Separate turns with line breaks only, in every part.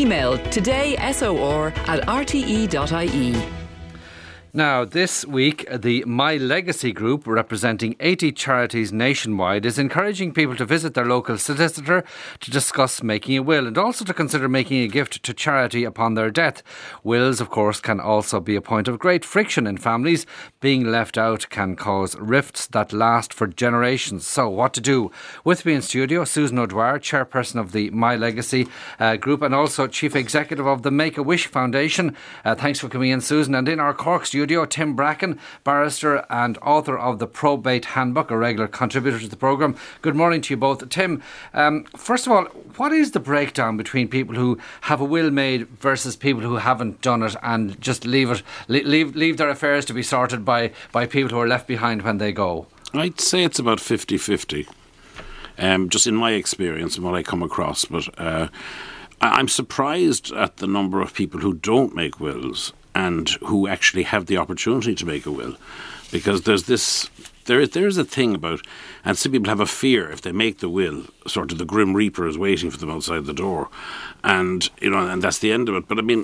Email todaysor@rte.ie.
Now, this week, the My Legacy Group, representing 80 charities nationwide, is encouraging people to visit their local solicitor to discuss making a will and also to consider making a gift to charity upon their death. Wills, of course, can also be a point of great friction in families. Being left out can cause rifts that last for generations. So, what to do? With me in studio, Susan O'Dwyer, chairperson of the My Legacy Group and also chief executive of the Make-A-Wish Foundation. Thanks for coming in, Susan. And in our Cork studio, Tim Bracken, barrister and author of the Probate Handbook, a regular contributor to the programme. Good morning to you both. Tim, first of all, what is the breakdown between people who have a will made versus people who haven't done it and just leave their affairs to be sorted by people who are left behind when they go?
I'd say it's about 50-50, just in my experience and what I come across. But I'm surprised at the number of people who don't make wills and who actually have the opportunity to make a will, because there is a thing about, and some people have a fear if they make the will, sort of the Grim Reaper is waiting for them outside the door, and and that's the end of it. But I mean,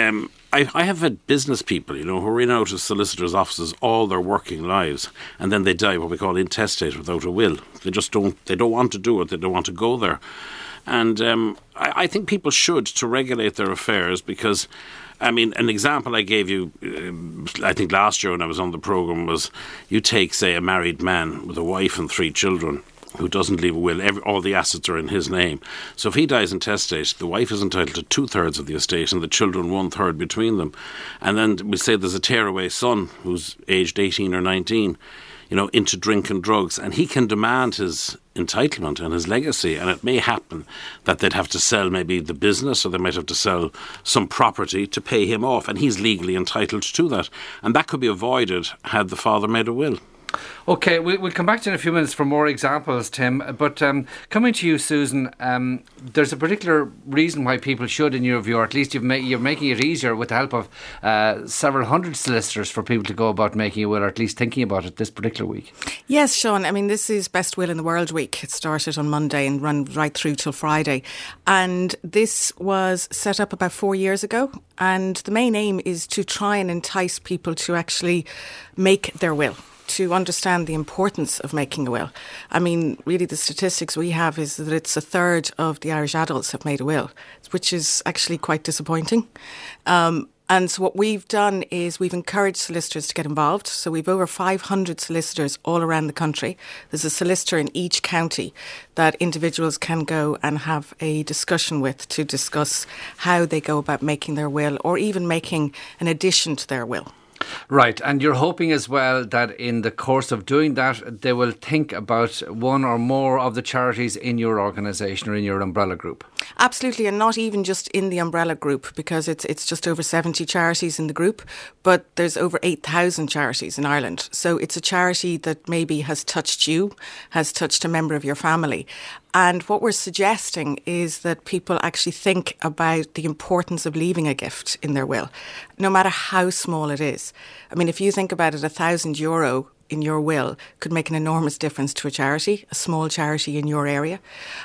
I have had business people, who are in and out of solicitors' offices all their working lives, and then they die what we call intestate without a will. They don't want to do it. They don't want to go there, and I think people should, to regulate their affairs, because I mean, an example I gave you, I think last year when I was on the programme, was you take, say, a married man with a wife and 3 children who doesn't leave a will. All the assets are in his name. So if he dies intestate, the wife is entitled to 2/3 of the estate and the children 1/3 between them. And then we say there's a tearaway son who's aged 18 or 19, into drink and drugs, and he can demand his entitlement and his legacy, and it may happen that they'd have to sell maybe the business, or they might have to sell some property to pay him off, and he's legally entitled to that. And that could be avoided had the father made a will.
OK, we'll come back to you in a few minutes for more examples, Tim. But coming to you, Susan, there's a particular reason why people should, in your view, or at least you're making it easier with the help of several hundred solicitors for people to go about making a will, or at least thinking about it this particular week.
Yes, Sean. I mean, this is Best Will in the World Week. It started on Monday and run right through till Friday. And this was set up about 4 years ago. And the main aim is to try and entice people to actually make their will, to understand the importance of making a will. I mean, really the statistics we have is that it's 1/3 of the Irish adults have made a will, which is actually quite disappointing. And so what we've done is we've encouraged solicitors to get involved. So we've over 500 solicitors all around the country. There's a solicitor in each county that individuals can go and have a discussion with to discuss how they go about making their will, or even making an addition to their will.
Right, and you're hoping as well that in the course of doing that, they will think about one or more of the charities in your organisation or in your umbrella group.
Absolutely, and not even just in the umbrella group, because it's just over 70 charities in the group, but there's over 8,000 charities in Ireland. So it's a charity that maybe has touched you, has touched a member of your family. And what we're suggesting is that people actually think about the importance of leaving a gift in their will, no matter how small it is. I mean, if you think about it, €1,000 in your will could make an enormous difference to a charity, a small charity in your area.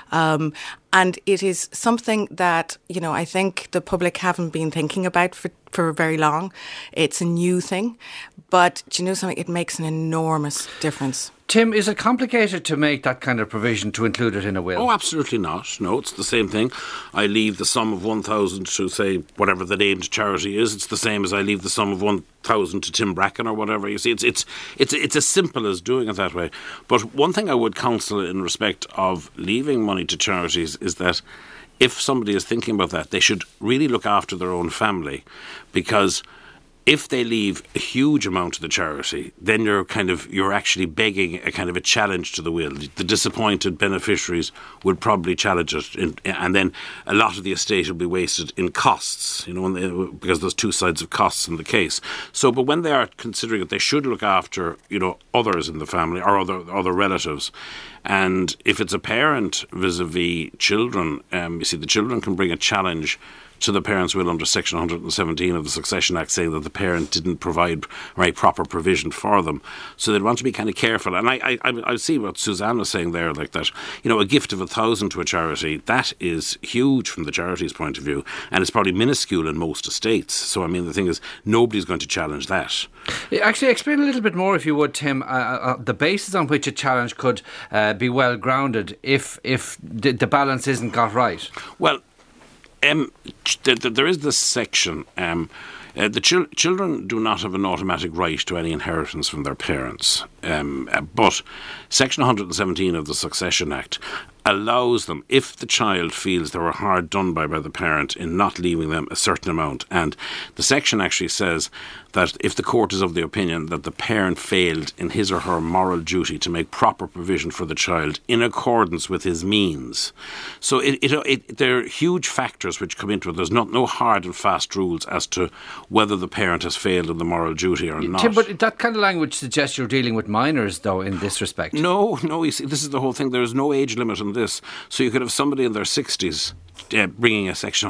And it is something that, I think the public haven't been thinking about for very long. It's a new thing. But do you know something? It makes an enormous difference.
Tim, is it complicated to make that kind of provision to include it in a will?
Oh, absolutely not. No, it's the same thing. I leave the sum of 1,000 to, say, whatever the named charity is. It's the same as I leave the sum of 1,000 to Tim Bracken or whatever. You see, it's as simple as doing it that way. But one thing I would counsel in respect of leaving money to charities is that if somebody is thinking about that, they should really look after their own family, because if they leave a huge amount to the charity, then you're actually begging a kind of a challenge to the will. The disappointed beneficiaries would probably challenge it, and then a lot of the estate will be wasted in costs, because there's two sides of costs in the case. So, but when they are considering it, they should look after, others in the family or other relatives. And if it's a parent vis-a-vis children, you see, the children can bring a challenge to the parent's will under Section 117 of the Succession Act, saying that the parent didn't provide proper provision for them. So they'd want to be kind of careful. And I see what Suzanne was saying there, like that, a gift of 1,000 to a charity, that is huge from the charity's point of view, and it's probably minuscule in most estates. So, I mean, the thing is, nobody's going to challenge that.
Actually, explain a little bit more, if you would, Tim, the basis on which a challenge could be well grounded if the balance isn't got right.
Well, there is this section. The children do not have an automatic right to any inheritance from their parents, but Section 117 of the Succession Act allows them, if the child feels they were hard done by the parent in not leaving them a certain amount. And the section actually says that if the court is of the opinion that the parent failed in his or her moral duty to make proper provision for the child in accordance with his means. So there are huge factors which come into it. There's no hard and fast rules as to whether the parent has failed in the moral duty or not.
Tim, but that kind of language suggests you're dealing with minors, though, in this respect.
No, you see, this is the whole thing. There is no age limit on this. So you could have somebody in their 60s bringing a Section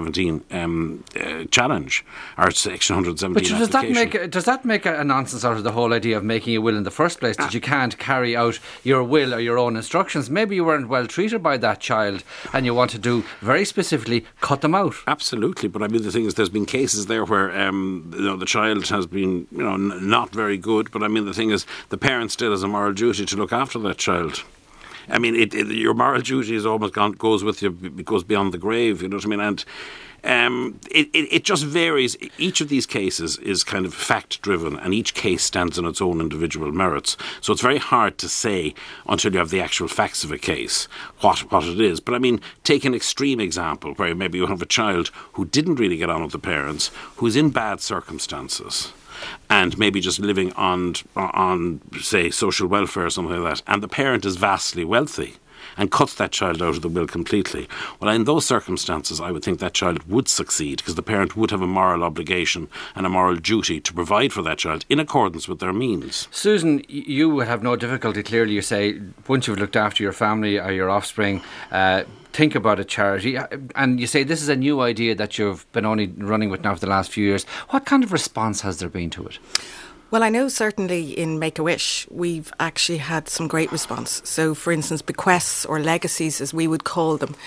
117 challenge, or Section 117 application.
But does that make a nonsense out of the whole idea of making a will in the first place, that you can't carry out your will or your own instructions? Maybe you weren't well treated by that child and you want to do very specifically cut them out.
Absolutely, but I mean, the thing is, there's been cases there where the child has been not very good, but I mean, the thing is, the parent still has a moral duty to look after that child. I mean, your moral duty is almost goes with you, it goes beyond the grave, you know what I mean? And it just varies. Each of these cases is kind of fact-driven, and each case stands on its own individual merits. So it's very hard to say until you have the actual facts of a case what it is. But I mean, take an extreme example where maybe you have a child who didn't really get on with the parents, who's in bad circumstances, and maybe just living on say, social welfare or something like that, and the parent is vastly wealthy and cuts that child out of the will completely. Well, in those circumstances, I would think that child would succeed, because the parent would have a moral obligation and a moral duty to provide for that child in accordance with their means.
Susan, you would have no difficulty, clearly, you say, once you've looked after your family or your offspring, think about a charity, and you say this is a new idea that you've been only running with now for the last few years. What kind of response has there been to it?
Well, I know certainly in Make-A-Wish we've actually had some great response. So, for instance, bequests or legacies, as we would call them,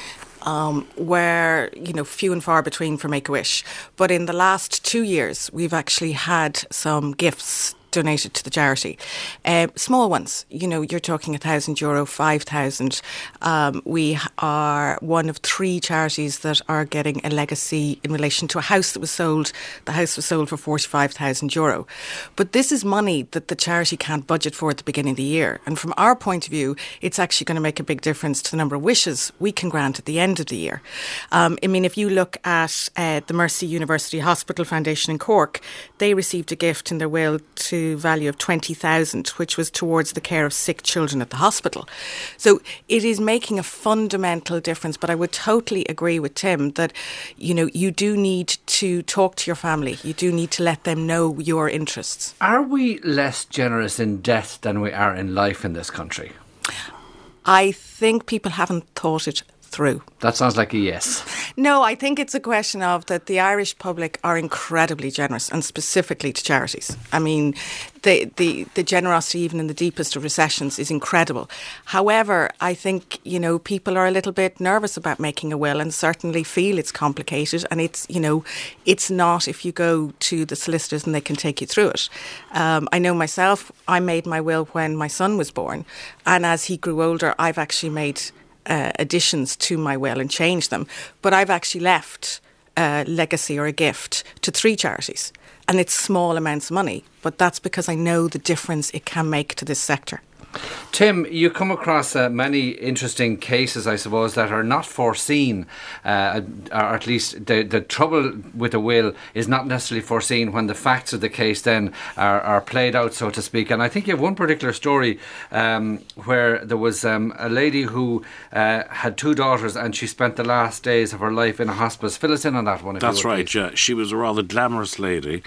were, few and far between for Make-A-Wish. But in the last 2 years, we've actually had some gifts donated to the charity. Small ones, you're talking €1,000, 5,000. We are one of 3 charities that are getting a legacy in relation to a house that was sold. The house was sold for €45,000. But this is money that the charity can't budget for at the beginning of the year. And from our point of view, it's actually going to make a big difference to the number of wishes we can grant at the end of the year. If you look at the Mercy University Hospital Foundation in Cork, they received a gift in their will to value of 20,000, which was towards the care of sick children at the hospital. So it is making a fundamental difference. But I would totally agree with Tim that, you do need to talk to your family. You do need to let them know your interests.
Are we less generous in death than we are in life in this country?
I think people haven't thought it through.
That sounds like a yes.
No, I think it's a question of that the Irish public are incredibly generous, and specifically to charities. I mean, the generosity even in the deepest of recessions is incredible. However, I think, people are a little bit nervous about making a will and certainly feel it's complicated, and it's not if you go to the solicitors and they can take you through it. I know myself, I made my will when my son was born, and as he grew older, I've actually made additions to my will and changed them. But I've actually left a legacy or a gift to 3 charities. And it's small amounts of money, but that's because I know the difference it can make to this sector.
Tim, you come across many interesting cases, I suppose, that are not foreseen, or at least the trouble with a will is not necessarily foreseen when the facts of the case then are played out, so to speak. And I think you have one particular story where there was a lady who had 2 daughters and she spent the last days of her life in a hospice. Fill us in on that one.
That's right, yeah. She was a rather glamorous lady,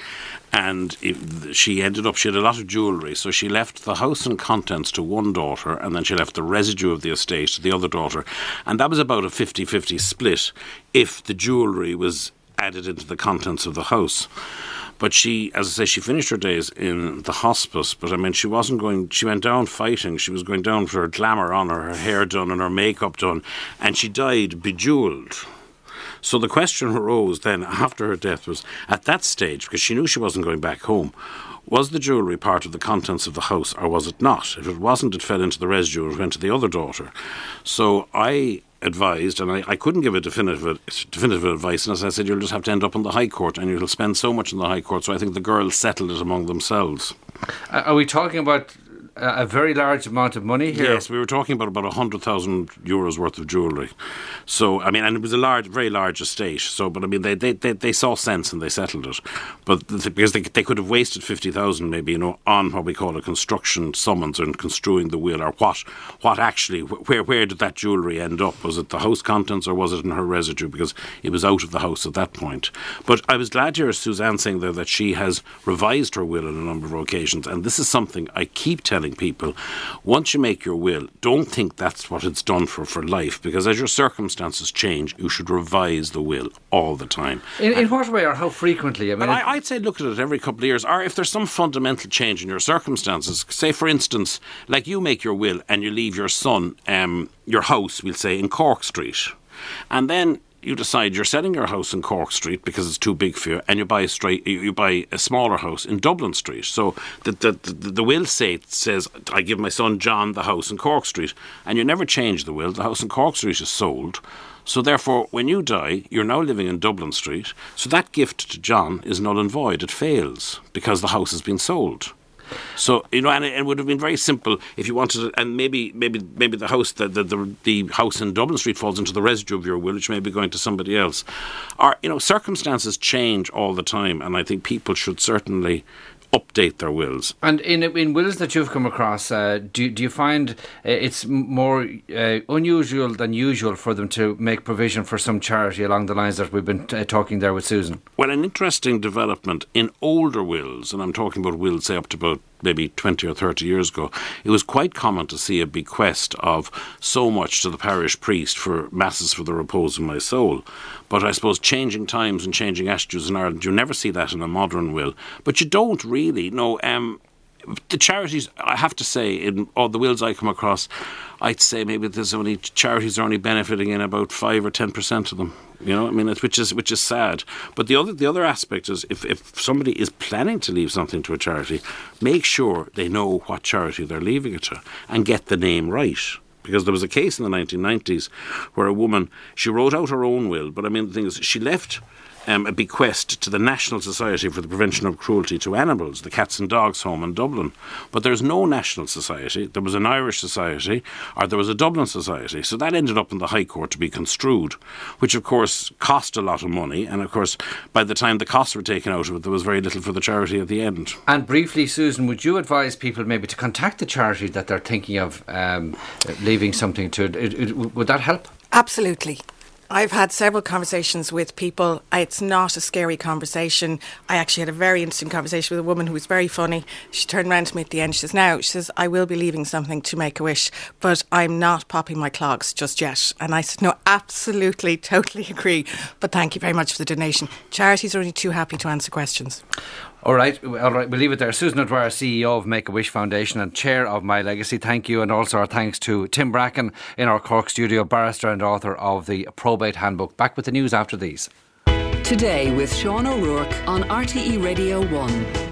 And she had a lot of jewellery, so she left the house and contents to one daughter, and then she left the residue of the estate to the other daughter. And that was about a 50-50 split if the jewellery was added into the contents of the house. But she, as I say, she finished her days in the hospice. But I mean, she went down fighting. She was going down for her glamour on her hair done and her makeup done. And she died bejewelled. So the question arose then after her death was, at that stage, because she knew she wasn't going back home, was the jewellery part of the contents of the house or was it not? If it wasn't, it fell into the residue and it went to the other daughter. So I advised, and I couldn't give a definitive advice, and as I said, you'll just have to end up in the High Court and you'll spend so much in the High Court, so I think the girls settled it among themselves.
Are we talking about a very large amount of money here?
Yes, we were talking about 100,000 euros worth of jewellery. So, I mean, and it was a very large estate. So, but I mean, they saw sense and they settled it. But because they could have wasted 50,000 maybe, on what we call a construction summons and construing the will, or what actually, where did that jewellery end up? Was it the house contents or was it in her residue? Because it was out of the house at that point. But I was glad to hear Suzanne saying there that she has revised her will on a number of occasions. And this is something I keep telling people. Once you make your will, don't think that's what it's done for life, because as your circumstances change, you should revise the will all the time.
In what way or how frequently? I mean,
I'd say look at it every couple of years, or if there's some fundamental change in your circumstances. Say, for instance, like you make your will and you leave your son your house, we'll say, in Cork Street, and then you decide you're selling your house in Cork Street because it's too big for you, and you buy a smaller house in Dublin Street. So the will says, I give my son John the house in Cork Street, and you never change the will. The house in Cork Street is sold. So therefore, when you die, you're now living in Dublin Street. So that gift to John is null and void. It fails because the house has been sold. So, and it would have been very simple if you wanted to, and maybe the house, the house in Dublin Street falls into the residue of your will, which may be going to somebody else. Or, circumstances change all the time, and I think people should certainly update their wills.
And in wills that you've come across, do you find it's more unusual than usual for them to make provision for some charity along the lines that we've been talking there with Susan?
Well, an interesting development in older wills, and I'm talking about wills, say, up to about maybe 20 or 30 years ago, it was quite common to see a bequest of so much to the parish priest for masses for the repose of my soul. But I suppose changing times and changing attitudes in Ireland, you never see that in a modern will. But you don't really know. The charities, I have to say, in all the wills I come across, I'd say maybe charities are only benefiting in about 5 or 10% of them. Which is sad. But the other aspect is if somebody is planning to leave something to a charity, make sure they know what charity they're leaving it to and get the name right. Because there was a case in the 1990s where a woman, she wrote out her own will, but the thing is, she left a bequest to the National Society for the Prevention of Cruelty to Animals, the Cats and Dogs Home in Dublin. But there's no national society. There was an Irish society, or there was a Dublin society. So that ended up in the High Court to be construed, which of course cost a lot of money. And of course, by the time the costs were taken out of it, there was very little for the charity at the end.
And briefly, Susan, would you advise people maybe to contact the charity that they're thinking of leaving something to? Would that help?
Absolutely. I've had several conversations with people. It's not a scary conversation. I actually had a very interesting conversation with a woman who was very funny. She turned around to me at the end. She says, I will be leaving something to Make-A-Wish, but I'm not popping my clogs just yet. And I said, no, absolutely, totally agree. But thank you very much for the donation. Charities are only too happy to answer questions.
All right, we'll leave it there. Susan O'Dwyer, CEO of Make-A-Wish Foundation and Chair of My Legacy, thank you. And also our thanks to Tim Bracken in our Cork studio, barrister and author of the Probate Handbook. Back with the news after these.
Today with Sean O'Rourke on RTE Radio 1.